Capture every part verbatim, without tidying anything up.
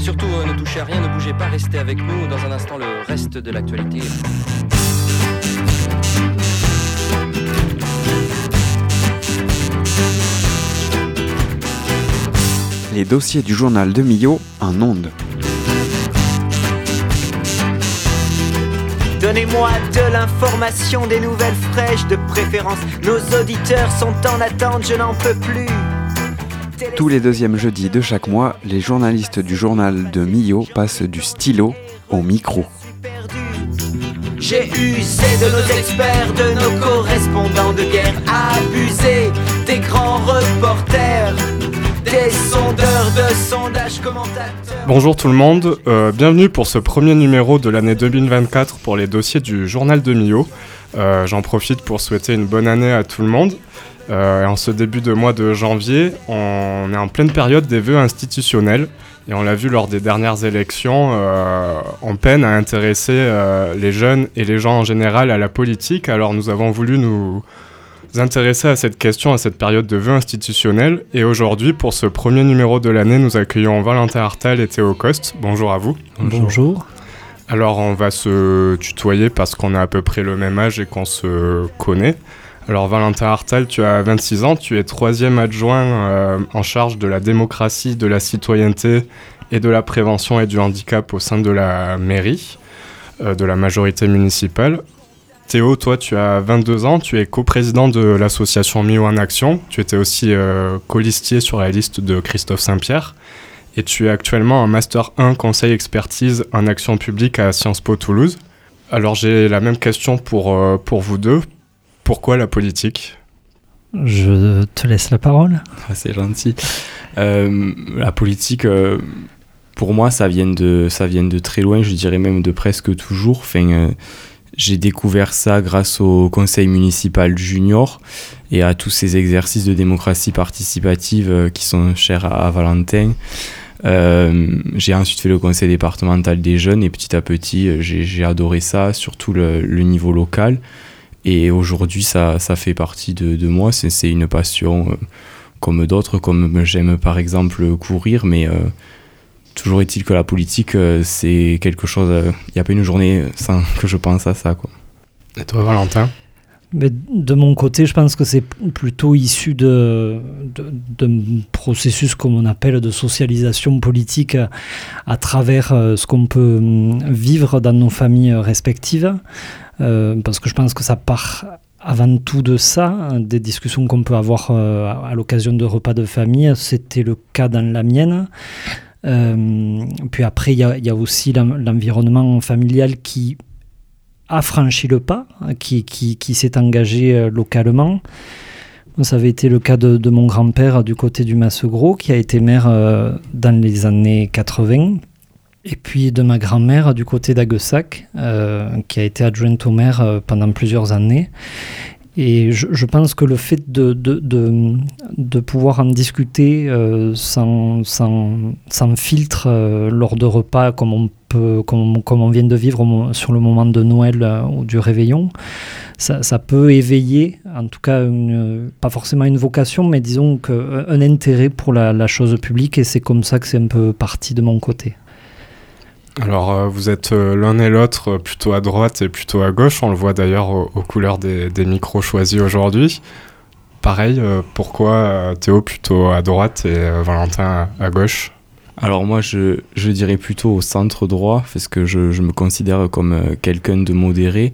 Surtout, euh, ne touchez à rien, ne bougez pas, restez avec nous. Dans un instant, le reste de l'actualité. Les dossiers du journal de Millau en ondes. Donnez-moi de l'information, des nouvelles fraîches de préférence. Nos auditeurs sont en attente, je n'en peux plus. Tous les deuxièmes jeudis de chaque mois, les journalistes du journal de Millau passent du stylo au micro. J'ai usé de nos experts, de nos correspondants de guerre, abusé des grands reporters, des sondeurs de sondages commentateurs. Bonjour tout le monde, euh, bienvenue pour ce premier numéro de l'année deux mille vingt-quatre pour les dossiers du journal de Millau. Euh, j'en profite pour souhaiter une bonne année à tout le monde. Euh, en ce début de mois de janvier, on est en pleine période des vœux institutionnels et on l'a vu lors des dernières élections, euh, on peine à intéresser euh, les jeunes et les gens en général à la politique. Alors nous avons voulu nous intéresser à cette question, à cette période de vœux institutionnels. Et aujourd'hui, pour ce premier numéro de l'année, nous accueillons Valentin Hartal et Théo Coste. Bonjour à vous. Bonjour. Bonjour. Alors on va se tutoyer parce qu'on a à peu près le même âge et qu'on se connaît. Alors Valentin Hartal, tu as vingt-six ans, tu es troisième adjoint euh, en charge de la démocratie, de la citoyenneté et de la prévention et du handicap au sein de la mairie, euh, de la majorité municipale. Théo, toi tu as vingt-deux ans, tu es coprésident de l'association Millau en Action, tu étais aussi euh, colistier sur la liste de Christophe Saint-Pierre et tu es actuellement en Master un Conseil Expertise en Action Publique à Sciences Po Toulouse. Alors j'ai la même question pour, euh, pour vous deux. Pourquoi la politique ? Je te laisse la parole. Ah, c'est gentil. Euh, la politique, euh, pour moi, ça vient, de, ça vient de très loin, je dirais même de presque toujours. Enfin, euh, j'ai découvert ça grâce au conseil municipal junior et à tous ces exercices de démocratie participative euh, qui sont chers à, à Valentin. Euh, j'ai ensuite fait le conseil départemental des jeunes et petit à petit, j'ai, j'ai adoré ça, surtout le, le niveau local. Et aujourd'hui, ça, ça fait partie de, de moi. C'est, c'est une passion euh, comme d'autres, comme j'aime par exemple courir, mais euh, toujours est-il que la politique, euh, c'est quelque chose... Il euh, n'y a pas une journée sans que je pense à ça, quoi. Et toi, Valentin ? Mais de mon côté, je pense que c'est plutôt issu de, de, d'un processus, comme on appelle, de socialisation politique à, à travers euh, ce qu'on peut vivre dans nos familles respectives. Euh, parce que je pense que ça part avant tout de ça, des discussions qu'on peut avoir euh, à l'occasion de repas de famille. C'était le cas dans la mienne. Euh, puis après, il y a, y a aussi l'environnement familial qui a franchi le pas, qui, qui, qui s'est engagé euh, localement. Ça avait été le cas de, de mon grand-père du côté du Massegros, qui a été maire euh, dans les années quatre-vingts. Et puis de ma grand-mère du côté d'Aguessac, euh, qui a été adjointe au maire euh, pendant plusieurs années. Et je, je pense que le fait de, de, de, de pouvoir en discuter euh, sans, sans, sans filtre euh, lors de repas, comme on, peut, comme, comme on vient de vivre au, sur le moment de Noël euh, ou du réveillon, ça, ça peut éveiller, en tout cas, une, pas forcément une vocation, mais disons que, un intérêt pour la, la chose publique. Et c'est comme ça que c'est un peu parti de mon côté. Alors, euh, vous êtes euh, l'un et l'autre euh, plutôt à droite et plutôt à gauche. On le voit d'ailleurs aux, aux couleurs des, des micros choisis aujourd'hui. Pareil, euh, pourquoi euh, Théo plutôt à droite et euh, Valentin à, à gauche ? Alors moi, je, je dirais plutôt au centre droit, parce que je, je me considère comme euh, quelqu'un de modéré.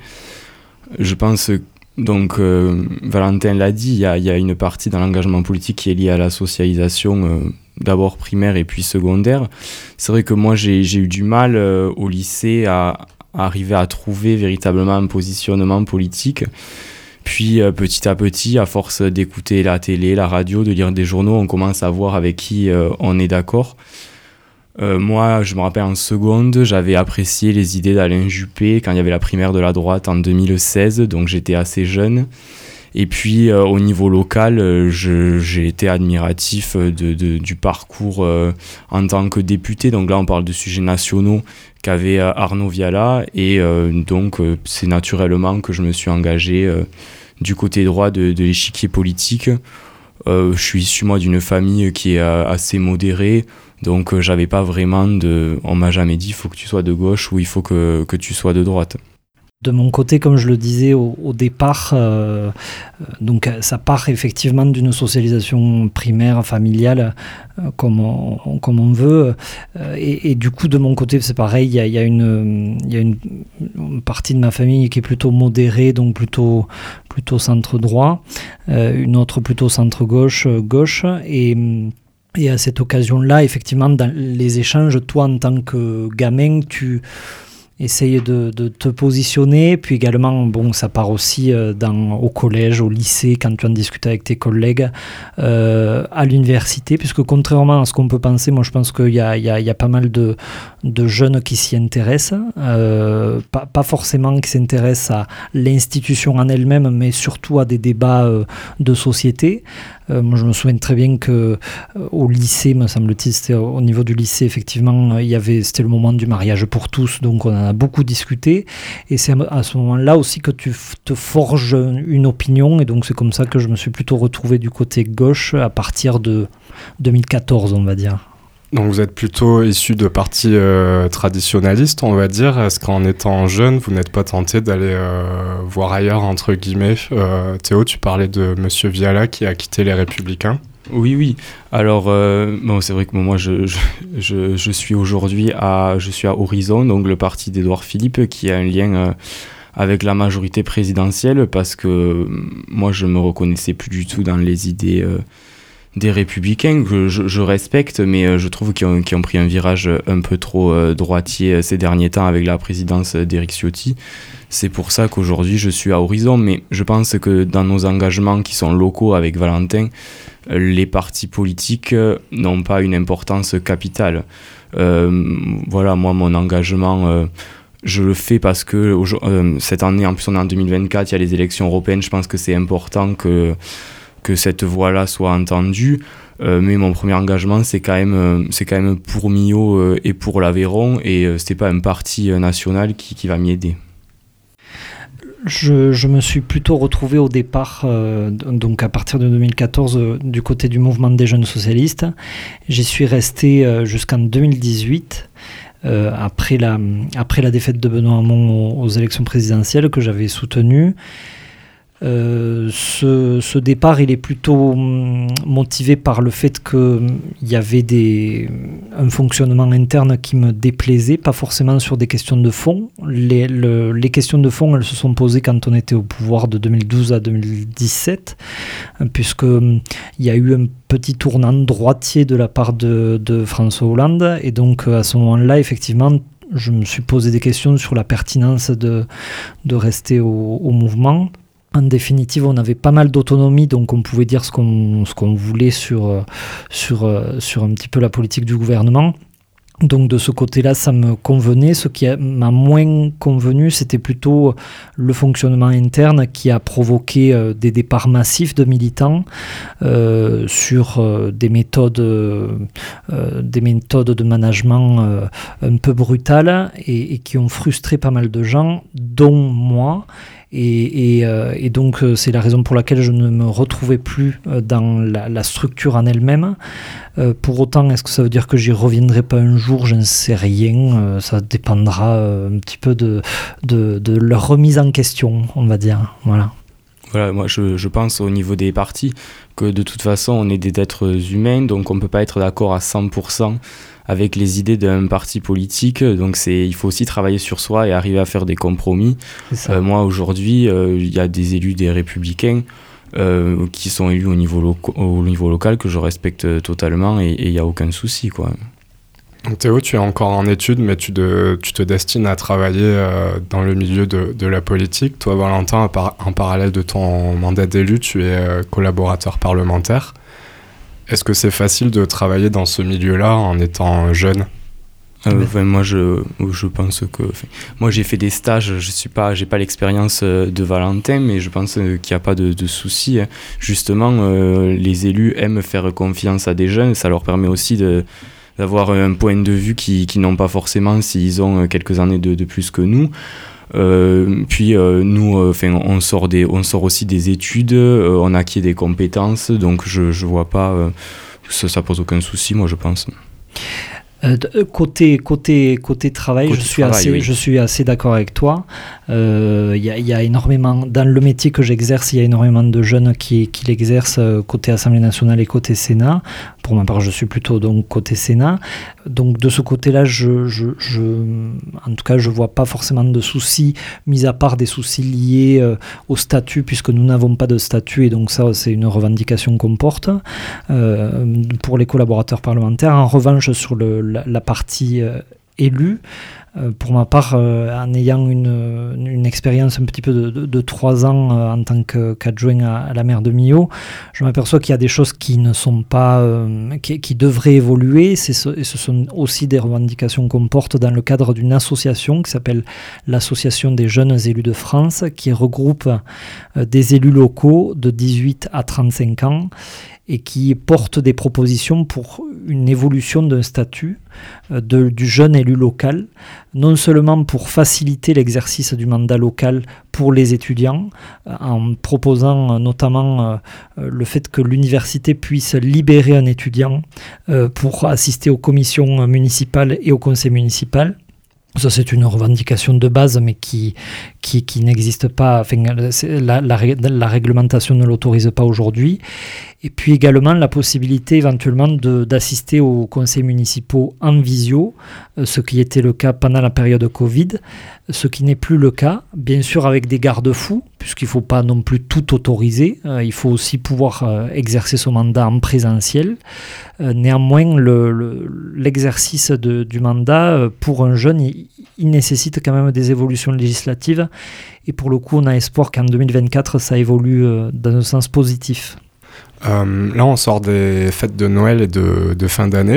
Je pense, donc, euh, Valentin l'a dit, il y a, y a une partie dans l'engagement politique qui est liée à la socialisation euh, d'abord primaire et puis secondaire. C'est vrai que moi, j'ai, j'ai eu du mal euh, au lycée à, à arriver à trouver véritablement un positionnement politique. Puis euh, petit à petit, à force d'écouter la télé, la radio, de lire des journaux, on commence à voir avec qui euh, on est d'accord. Euh, moi, je me rappelle en seconde, j'avais apprécié les idées d'Alain Juppé quand il y avait la primaire de la droite en deux mille seize, donc j'étais assez jeune. Et puis euh, au niveau local, euh, je, j'ai été admiratif de, de, du parcours euh, en tant que député. Donc là, on parle de sujets nationaux qu'avait euh, Arnaud Viala. Et euh, donc, euh, c'est naturellement que je me suis engagé euh, du côté droit de, de l'échiquier politique. Euh, je suis issu moi d'une famille qui est euh, assez modérée, donc euh, j'avais pas vraiment de... On m'a jamais dit il faut que tu sois de gauche ou il faut que, que tu sois de droite. De mon côté, comme je le disais au, au départ, euh, donc ça part effectivement d'une socialisation primaire, familiale, euh, comme, on, comme on veut. Euh, et, et du coup, de mon côté, c'est pareil, il y a, il y a, une, il y a une, une partie de ma famille qui est plutôt modérée, donc plutôt, plutôt centre-droit, euh, une autre plutôt centre-gauche, gauche. Et... Et à cette occasion-là, effectivement, dans les échanges, toi, en tant que gamin, tu essayes de, de te positionner. Puis également, bon, ça part aussi dans, au collège, au lycée, quand tu en discutes avec tes collègues, euh, à l'université. Puisque contrairement à ce qu'on peut penser, moi, je pense qu'il y a, il y a, il y a pas mal de, de jeunes qui s'y intéressent. Euh, pas, pas forcément qui s'intéressent à l'institution en elle-même, mais surtout à des débats euh, de société. Euh, moi, je me souviens très bien que euh, au lycée, me semble-t-il, c'était au niveau du lycée, effectivement, il y avait, c'était le moment du mariage pour tous, donc on en a beaucoup discuté. Et c'est à ce moment-là aussi que tu f- te forges une opinion. Et donc, c'est comme ça que je me suis plutôt retrouvé du côté gauche à partir de deux mille quatorze, on va dire. Donc vous êtes plutôt issu de partis euh, traditionnalistes, on va dire. Est-ce qu'en étant jeune, vous n'êtes pas tenté d'aller euh, voir ailleurs, entre guillemets euh, Théo, tu parlais de Monsieur Viala qui a quitté les Républicains. Oui, oui. Alors, euh, bon, c'est vrai que moi, je, je, je, je suis aujourd'hui à, je suis à Horizon, donc le parti d'Édouard Philippe, qui a un lien euh, avec la majorité présidentielle, parce que euh, moi, je me reconnaissais plus du tout dans les idées... Euh, des Républicains que je, je respecte, mais je trouve qu'ils ont, qu'ils ont pris un virage un peu trop euh, droitier ces derniers temps avec la présidence d'Éric Ciotti. C'est pour ça qu'aujourd'hui je suis à Horizon, mais je pense que dans nos engagements qui sont locaux avec Valentin, les partis politiques n'ont pas une importance capitale. Euh, voilà, moi mon engagement... Euh, je le fais parce que euh, cette année, en plus on est en deux mille vingt-quatre, il y a les élections européennes, je pense que c'est important que que cette voix-là soit entendue, euh, mais mon premier engagement c'est quand même euh, c'est quand même pour Millau euh, et pour l'Aveyron, et euh, c'était pas un parti euh, national qui, qui va m'y aider. Je, je me suis plutôt retrouvé au départ, euh, donc à partir de deux mille quatorze, euh, du côté du mouvement des jeunes socialistes. J'y suis resté euh, jusqu'en deux mille dix-huit, euh, après, la, après la défaite de Benoît Hamon aux, aux élections présidentielles que j'avais soutenues. Euh, ce, ce départ, il est plutôt motivé par le fait qu'il y avait des, un fonctionnement interne qui me déplaisait, pas forcément sur des questions de fond. Les, le, les questions de fond, elles se sont posées quand on était au pouvoir de deux mille douze à deux mille dix-sept, puisqu'il y a eu un petit tournant droitier de la part de, de François Hollande, et donc à ce moment-là, effectivement, je me suis posé des questions sur la pertinence de, de rester au, au mouvement. En définitive, on avait pas mal d'autonomie, donc on pouvait dire ce qu'on, ce qu'on voulait sur, sur, sur un petit peu la politique du gouvernement. Donc de ce côté-là, ça me convenait. Ce qui m'a moins convenu, c'était plutôt le fonctionnement interne qui a provoqué euh, des départs massifs de militants euh, sur euh, des méthodes, euh, des méthodes de management euh, un peu brutales et, et qui ont frustré pas mal de gens, dont moi. Et, et, euh, et donc euh, c'est la raison pour laquelle je ne me retrouvais plus euh, dans la, la structure en elle-même. Euh, pour autant, est-ce que ça veut dire que j'y reviendrai pas un jour ? Je ne sais rien. Euh, ça dépendra euh, un petit peu de, de, de leur remise en question, on va dire. Voilà. Voilà, moi je, je pense au niveau des partis que de toute façon on est des êtres humains, donc on ne peut pas être d'accord à cent pour cent avec les idées d'un parti politique, donc c'est, il faut aussi travailler sur soi et arriver à faire des compromis. Euh, moi aujourd'hui, il euh, y a des élus des Républicains euh, qui sont élus au niveau, loco- au niveau local que je respecte totalement, et il n'y a aucun souci, quoi. Donc Théo, tu es encore en études, mais tu, de, tu te destines à travailler euh, dans le milieu de, de la politique. Toi, Valentin, par, en parallèle de ton mandat d'élu, tu es euh, collaborateur parlementaire. Est-ce que c'est facile de travailler dans ce milieu-là en étant jeune ? Euh, enfin, moi, je, je pense que... Enfin, moi, j'ai fait des stages, je suis pas, j'ai pas l'expérience de Valentin, mais je pense qu'il n'y a pas de, de souci. Justement, euh, les élus aiment faire confiance à des jeunes. Ça leur permet aussi de, d'avoir un point de vue qui, qui n'ont pas forcément s'ils ont quelques années de, de plus que nous. Euh, puis euh, nous, enfin, euh, on sort des, on sort aussi des études, euh, on acquiert des compétences, donc je je vois pas, euh, ça, ça pose aucun souci, moi je pense. Euh, côté, côté, côté travail, côté je, suis travail assez, oui. je suis assez d'accord avec toi. Il euh, y, y a énormément, dans le métier que j'exerce, il y a énormément de jeunes qui, qui l'exercent côté Assemblée nationale et côté Sénat. Pour ma part, je suis plutôt donc côté Sénat. Donc de ce côté-là, je, je, je, en tout cas, je ne vois pas forcément de soucis, mis à part des soucis liés euh, au statut, puisque nous n'avons pas de statut, et donc ça, c'est une revendication qu'on porte euh, pour les collaborateurs parlementaires. En revanche, sur le, la, la partie euh, élue, Euh, pour ma part, euh, en ayant une, une expérience un petit peu de, de, de trois ans euh, en tant que, qu'adjoint à, à la maire de Millau, je m'aperçois qu'il y a des choses qui ne sont pas, euh, qui, qui devraient évoluer. C'est ce, et ce sont aussi des revendications qu'on porte dans le cadre d'une association qui s'appelle l'Association des jeunes élus de France, qui regroupe euh, des élus locaux de dix-huit à trente-cinq ans et qui porte des propositions pour une évolution d'un statut euh, de, du jeune élu local, non seulement pour faciliter l'exercice du mandat local pour les étudiants, euh, en proposant euh, notamment euh, le fait que l'université puisse libérer un étudiant euh, pour assister aux commissions municipales et au conseil municipal. Ça, c'est une revendication de base, mais qui, qui, qui n'existe pas. Enfin, la, la, la réglementation ne l'autorise pas aujourd'hui. Et puis également la possibilité éventuellement de, d'assister aux conseils municipaux en visio, ce qui était le cas pendant la période Covid, ce qui n'est plus le cas, bien sûr avec des garde-fous, puisqu'il ne faut pas non plus tout autoriser, euh, il faut aussi pouvoir euh, exercer son mandat en présentiel. Euh, néanmoins, le, le, l'exercice de, du mandat, euh, pour un jeune, il, il nécessite quand même des évolutions législatives, et pour le coup, on a espoir qu'en deux mille vingt-quatre, ça évolue euh, dans un sens positif. Euh, là, on sort des fêtes de Noël et de, de fin d'année.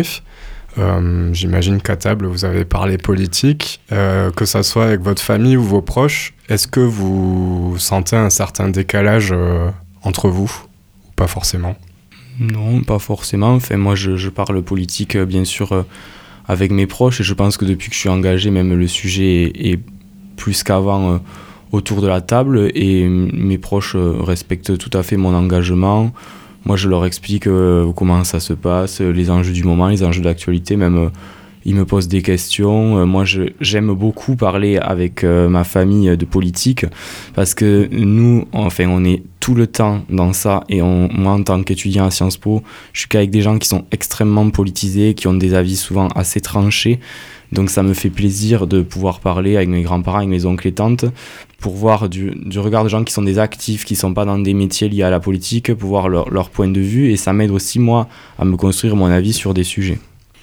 Euh, j'imagine qu'à table, vous avez parlé politique, euh, que ça soit avec votre famille ou vos proches. Est-ce que vous sentez un certain décalage euh, entre vous ou pas forcément ? Non, pas forcément. Enfin, moi, je, je parle politique, bien sûr, euh, avec mes proches. Et je pense que depuis que je suis engagé, même le sujet est, est plus qu'avant euh, autour de la table. Et mes proches euh, respectent tout à fait mon engagement. Moi, je leur explique euh, comment ça se passe, les enjeux du moment, les enjeux d'actualité. Même, euh, ils me posent des questions. Euh, moi, je, j'aime beaucoup parler avec euh, ma famille de politique parce que nous, enfin, on est tout le temps dans ça. Et on, moi, en tant qu'étudiant à Sciences Po, je suis qu'avec des gens qui sont extrêmement politisés, qui ont des avis souvent assez tranchés. Donc, ça me fait plaisir de pouvoir parler avec mes grands-parents, avec mes oncles et tantes, pour voir du, du regard de gens qui sont des actifs, qui ne sont pas dans des métiers liés à la politique, pour voir leur, leur point de vue. Et ça m'aide aussi, moi, à me construire mon avis sur des sujets.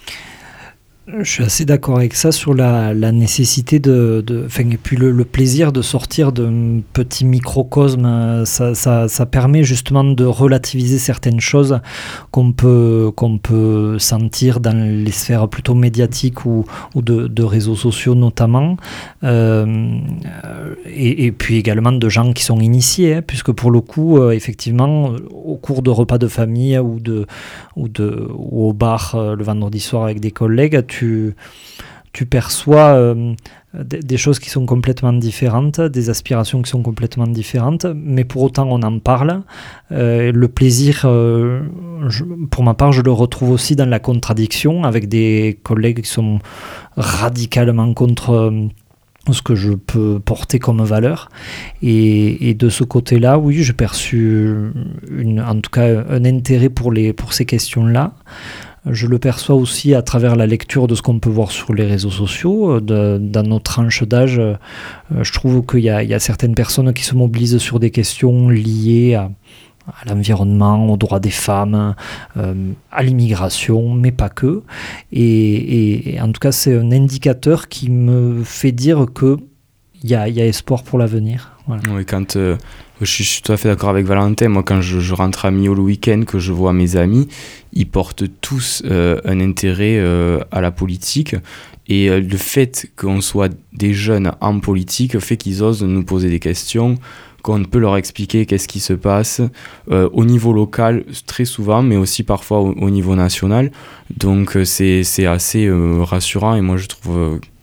Je suis assez d'accord avec ça sur la, la nécessité de, de enfin, et puis le, le plaisir de sortir d'un petit microcosme. Ça, ça, ça permet justement de relativiser certaines choses qu'on peut, qu'on peut sentir dans les sphères plutôt médiatiques ou, ou de, de réseaux sociaux notamment, euh, et, et puis également de gens qui sont initiés, hein, puisque pour le coup, euh, effectivement, au cours de repas de famille ou, de, ou, de, ou au bar euh, le vendredi soir avec des collègues, tu, tu perçois euh, des, des choses qui sont complètement différentes, des aspirations qui sont complètement différentes, mais pour autant on en parle. Euh, le plaisir, euh, je, pour ma part, je le retrouve aussi dans la contradiction avec des collègues qui sont radicalement contre euh, ce que je peux porter comme valeur. Et, et de ce côté-là, oui, j'ai perçu une, en tout cas un intérêt pour, les, pour ces questions-là. Je le perçois aussi à travers la lecture de ce qu'on peut voir sur les réseaux sociaux. De, dans nos tranches d'âge, euh, je trouve qu'il y a, il y a certaines personnes qui se mobilisent sur des questions liées à, à l'environnement, aux droits des femmes, euh, à l'immigration, mais pas que. Et, et, et en tout cas, c'est un indicateur qui me fait dire qu'il y a, y a espoir pour l'avenir. Voilà. Oui, quand... Euh... Je suis, je suis tout à fait d'accord avec Valentin. Moi, quand je, je rentre à Millau le week-end, que je vois mes amis, ils portent tous euh, un intérêt euh, à la politique. Et euh, le fait qu'on soit des jeunes en politique fait qu'ils osent nous poser des questions, qu'on peut leur expliquer qu'est-ce qui se passe euh, au niveau local, très souvent, mais aussi parfois au, au niveau national. Donc, c'est, c'est assez euh, rassurant. Et moi, je trouve... Euh,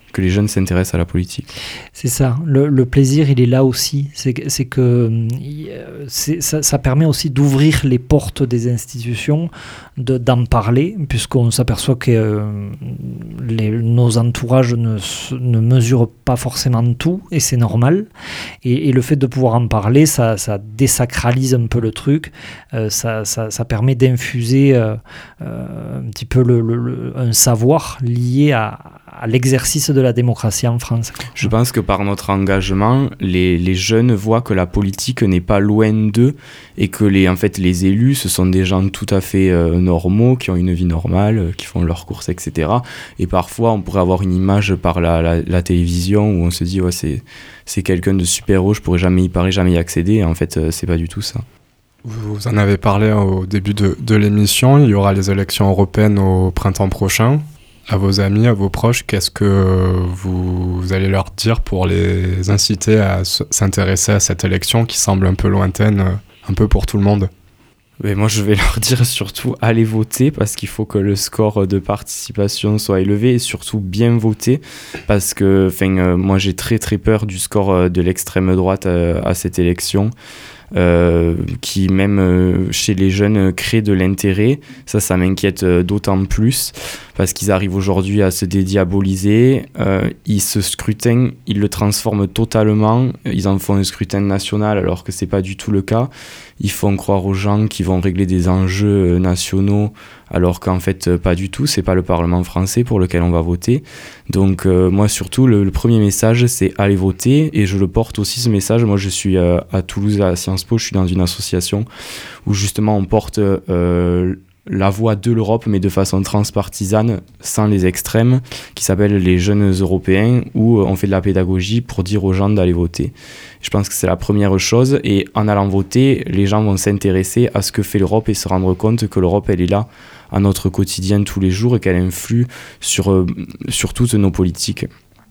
que les jeunes s'intéressent à la politique. C'est ça, le, le plaisir il est là aussi, c'est, c'est que c'est, ça, ça permet aussi d'ouvrir les portes des institutions, de, d'en parler, puisqu'on s'aperçoit que euh, les, nos entourages ne, ne mesurent pas forcément tout, et c'est normal, et, et le fait de pouvoir en parler, ça, ça désacralise un peu le truc, euh, ça, ça, ça permet d'infuser euh, euh, un petit peu le, le, le, un savoir lié à, à l'exercice de la démocratie en France. Je pense que par notre engagement, les, les jeunes voient que la politique n'est pas loin d'eux et que les, en fait, les élus, ce sont des gens tout à fait euh, normaux, qui ont une vie normale, euh, qui font leurs courses, et cetera. Et parfois, on pourrait avoir une image par la, la, la télévision où on se dit ouais, c'est, c'est quelqu'un de super haut, je pourrais jamais y parler, jamais y accéder. Et en fait, euh, c'est pas du tout ça. Vous en avez parlé au début de, de l'émission, il y aura les élections européennes au printemps prochain. À vos amis, à vos proches, qu'est-ce que vous, vous allez leur dire pour les inciter à s'intéresser à cette élection qui semble un peu lointaine, un peu pour tout le monde ? Mais moi, je vais leur dire surtout allez voter parce qu'il faut que le score de participation soit élevé et surtout bien voter parce que euh, moi, j'ai très très peur du score de l'extrême droite à, à cette élection. Euh, qui même euh, chez les jeunes euh, crée de l'intérêt. Ça, ça m'inquiète euh, d'autant plus parce qu'ils arrivent aujourd'hui à se dédiaboliser. Euh, ils, ce scrutin, ils le transforment totalement. Ils en font un scrutin national alors que c'est pas du tout le cas. Ils font croire aux gens qu'ils vont régler des enjeux euh, nationaux alors qu'en fait, euh, pas du tout. C'est pas le Parlement français pour lequel on va voter. Donc, euh, moi, surtout, le, le premier message, c'est aller voter et je le porte aussi, ce message. Moi, je suis euh, à Toulouse, à Sciences Po, je suis dans une association où justement on porte euh, la voix de l'Europe, mais de façon transpartisane, sans les extrêmes, qui s'appelle les Jeunes Européens, où on fait de la pédagogie pour dire aux gens d'aller voter. Je pense que c'est la première chose, et en allant voter, les gens vont s'intéresser à ce que fait l'Europe et se rendre compte que l'Europe, elle est là à notre quotidien tous les jours et qu'elle influe sur, euh, sur toutes nos politiques.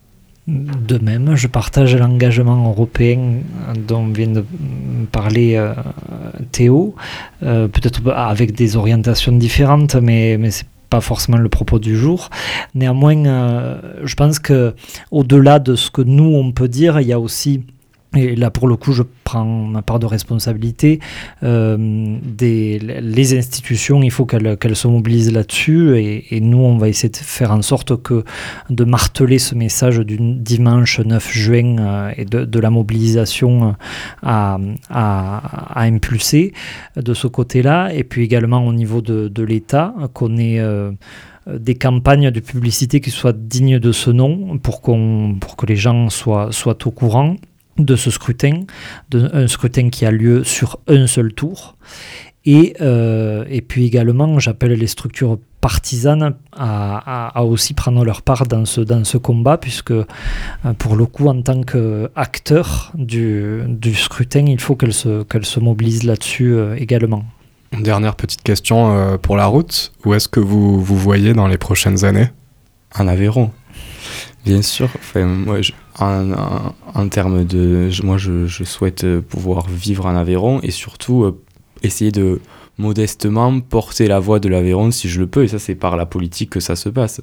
De même, je partage l'engagement européen dont vient de parler euh, Théo, euh, peut-être avec des orientations différentes, mais, mais c'est pas forcément le propos du jour. Néanmoins, euh, je pense que au-delà de ce que nous on peut dire, il y a aussi, et là pour le coup je prends ma part de responsabilité, euh, des, les institutions, il faut qu'elles, qu'elles se mobilisent là-dessus, et, et nous on va essayer de faire en sorte que de marteler ce message du dimanche neuf juin euh, et de, de la mobilisation à, à, à impulser de ce côté-là, et puis également au niveau de, de l'État, qu'on ait euh, des campagnes de publicité qui soient dignes de ce nom pour, qu'on, pour que les gens soient, soient au courant de ce scrutin, de, un scrutin qui a lieu sur un seul tour. Et, euh, et puis également, j'appelle les structures partisanes à, à, à aussi prendre leur part dans ce, dans ce combat, puisque euh, pour le coup, en tant qu'acteur du, du scrutin, il faut qu'elles se, qu'elles se mobilisent là-dessus euh, également. Une dernière petite question euh, pour la route. Où est-ce que vous vous voyez dans les prochaines années ? En Aveyron. Bien sûr, enfin, moi, je, en, en, en termes de... Je, moi, je, je souhaite pouvoir vivre en Aveyron et surtout euh, essayer de modestement porter la voix de l'Aveyron si je le peux, et ça, c'est par la politique que ça se passe.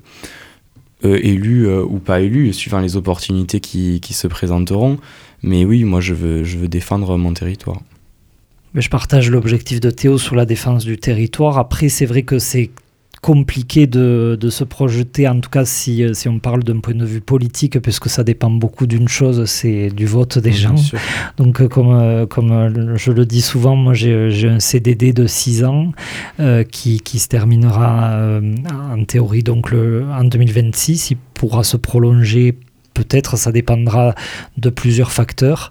Euh, élu euh, ou pas élu, suivant les opportunités qui, qui se présenteront. Mais oui, moi, je veux, je veux défendre mon territoire. Mais je partage l'objectif de Théo sur la défense du territoire. Après, c'est vrai que c'est compliqué de, de se projeter, en tout cas si, si on parle d'un point de vue politique, puisque ça dépend beaucoup d'une chose, c'est du vote des gens. Donc comme, comme je le dis souvent, moi j'ai, j'ai un C D D de six ans euh, qui, qui se terminera euh, en théorie donc le, en deux mille vingt-six, il pourra se prolonger. Peut-être, ça dépendra de plusieurs facteurs,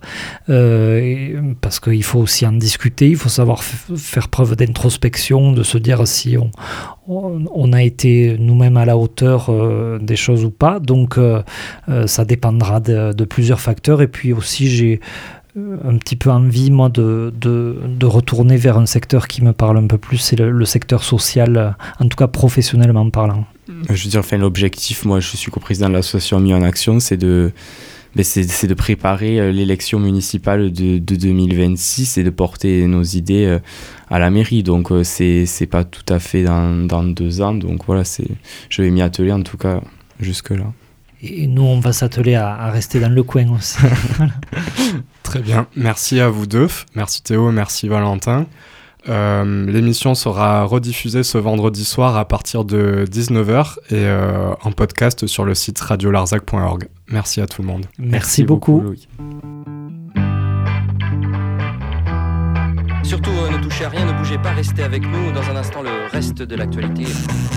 euh, parce qu'il faut aussi en discuter, il faut savoir f- faire preuve d'introspection, de se dire si on, on, on a été nous-mêmes à la hauteur euh, des choses ou pas. Donc, euh, euh, ça dépendra de, de plusieurs facteurs. Et puis aussi, j'ai un petit peu envie, moi, de, de, de retourner vers un secteur qui me parle un peu plus, c'est le, le secteur social, en tout cas professionnellement parlant. Je veux dire, enfin, l'objectif, moi, je suis coprésident de l'association Mis en Action, c'est de, ben, c'est, c'est de préparer l'élection municipale de, de deux mille vingt-six et de porter nos idées à la mairie. Donc, c'est, c'est pas tout à fait dans, dans deux ans. Donc, voilà, c'est, je vais m'y atteler, en tout cas, jusque-là. et nous, on va s'atteler à, à rester dans le coin aussi. Voilà. Très bien. Merci à vous deux. Merci Théo, merci Valentin. Euh, l'émission sera rediffusée ce vendredi soir à partir de dix-neuf heures et euh, en podcast sur le site radio larzac point org. Merci à tout le monde. Merci, Merci beaucoup. beaucoup Louis. Surtout, euh, ne touchez à rien, ne bougez pas, restez avec nous. Dans un instant, le reste de l'actualité.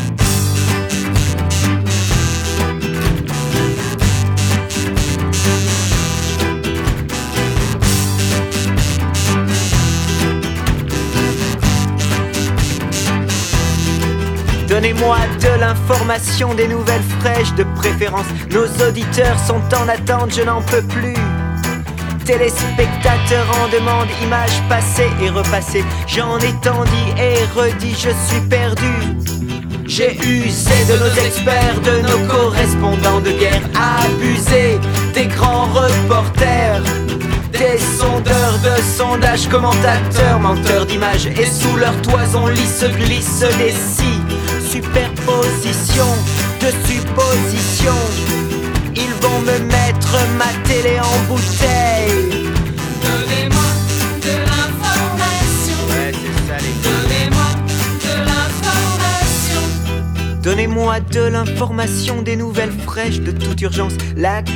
Donnez-moi de l'information, des nouvelles fraîches de préférence. Nos auditeurs sont en attente, je n'en peux plus. Téléspectateurs en demande, images passées et repassées. J'en ai tant dit et redit, je suis perdu. J'ai usé de nos experts, de nos correspondants de guerre, abusé des grands reporters, des sondeurs de sondages, commentateurs, menteurs d'images. Et sous leur toison lisse glissent les scies, superposition de suppositions. Ils vont me mettre ma télé en bouteille. Donnez-moi de l'information. Ouais, c'est ça les gars. Donnez-moi de l'information. Donnez-moi de l'information, des nouvelles fraîches de toute urgence.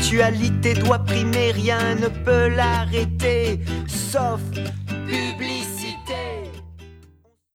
L'actualité doit primer, rien ne peut l'arrêter, sauf publicité.